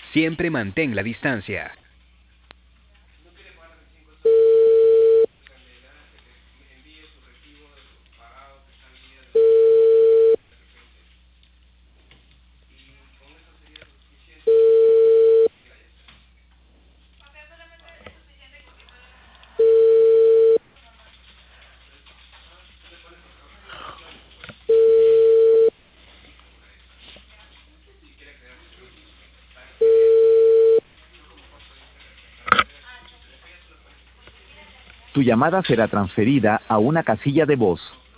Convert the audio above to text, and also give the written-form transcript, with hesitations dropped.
Siempre mantén la distancia. Tu llamada será transferida a una casilla de voz.